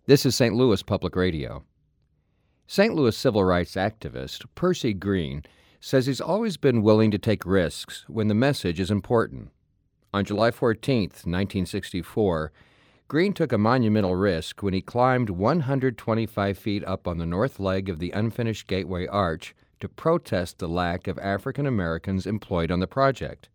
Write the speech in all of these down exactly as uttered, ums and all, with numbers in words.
This is Saint Louis Public Radio. Saint Louis civil rights activist Percy Green says he's always been willing to take risks when the message is important. On July fourteenth, nineteen sixty-four, Green took a monumental risk when he climbed one hundred twenty-five feet up on the north leg of the unfinished Gateway Arch to protest the lack of African Americans employed on the project.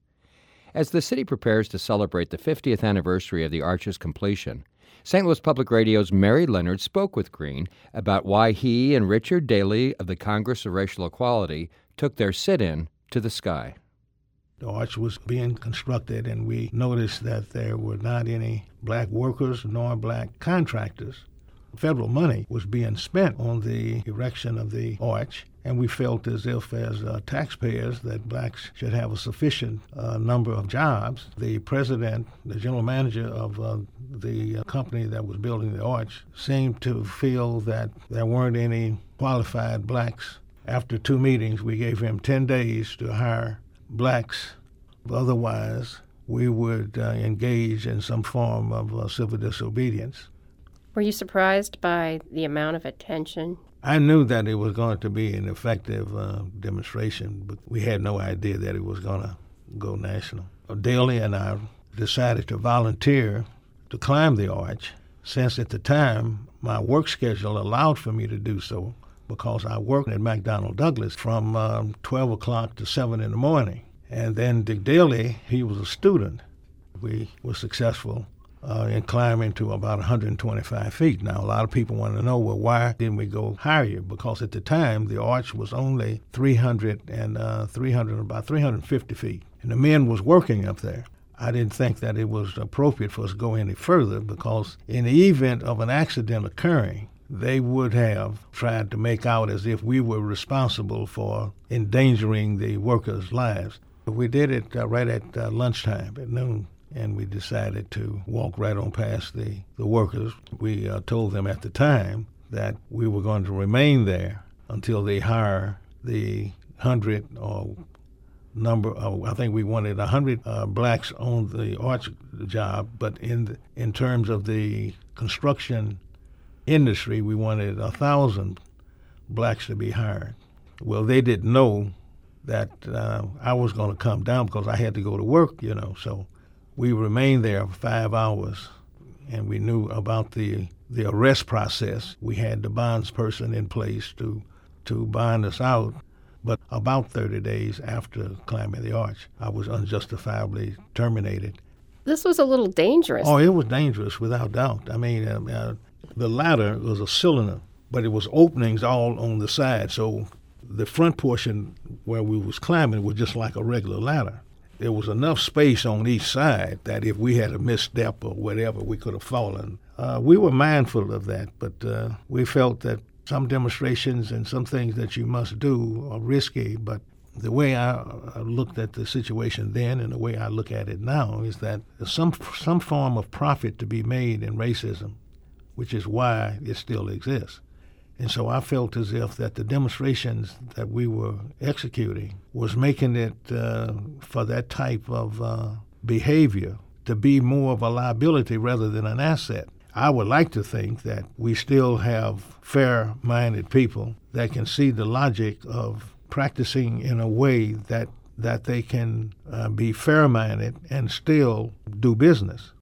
As the city prepares to celebrate the fiftieth anniversary of the arch's completion, Saint Louis Public Radio's Mary Leonard spoke with Green about why he and Richard Daley of the Congress of Racial Equality took their sit-in to the sky. The arch was being constructed, and we noticed that there were not any black workers nor black contractors. Federal money was being spent on the erection of the arch, and we felt as if, as uh, taxpayers, that blacks should have a sufficient uh, number of jobs. The president, the general manager of uh, the uh, company that was building the arch, seemed to feel that there weren't any qualified blacks. After two meetings, we gave him ten days to hire blacks. Otherwise, we would uh, engage in some form of uh, civil disobedience. Were you surprised by the amount of attention? I knew that it was going to be an effective uh, demonstration, but we had no idea that it was going to go national. Daley and I decided to volunteer to climb the arch, since at the time my work schedule allowed for me to do so, because I worked at McDonnell Douglas from um, twelve o'clock to seven in the morning. And then Dick Daley, he was a student. We were successful uh, in climbing to about one hundred twenty-five feet. Now, a lot of people want to know, well, why didn't we go higher? Because at the time, the arch was only three hundred and uh, three hundred, about three hundred fifty feet, and the men was working up there. I didn't think that it was appropriate for us to go any further, because in the event of an accident occurring, they would have tried to make out as if we were responsible for endangering the workers' lives. We did it uh, right at uh, lunchtime, at noon, and we decided to walk right on past the, the workers. We uh, told them at the time that we were going to remain there until they hire the hundred or number, uh, I think we wanted a hundred uh, blacks on the arch job, but in the, in terms of the construction industry, we wanted a thousand blacks to be hired. Well, they didn't know that uh, I was going to come down because I had to go to work, you know. So we remained there for five hours, and we knew about the the arrest process. We had the bonds person in place to to bond us out. But about thirty days after climbing the arch, I was unjustifiably terminated. This was a little dangerous. Oh, it was dangerous, without doubt. I mean, uh, uh, the ladder was a cylinder, but it was openings all on the side, so the front portion where we was climbing was just like a regular ladder. There was enough space on each side that if we had a misstep or whatever, we could have fallen. Uh, we were mindful of that, but uh, we felt that some demonstrations and some things that you must do are risky. But the way I, I looked at the situation then and the way I look at it now is that there's some some form of profit to be made in racism, which is why it still exists. And so I felt as if that the demonstrations that we were executing was making it uh, for that type of uh, behavior to be more of a liability rather than an asset. I would like to think that we still have fair-minded people that can see the logic of practicing in a way that, that they can uh, be fair-minded and still do business.